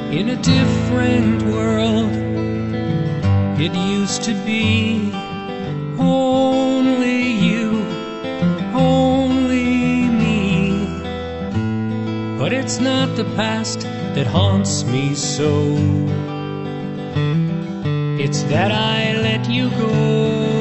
in a different world. It used to be only you, only me. But it's not the past that haunts me so, it's that I let you go.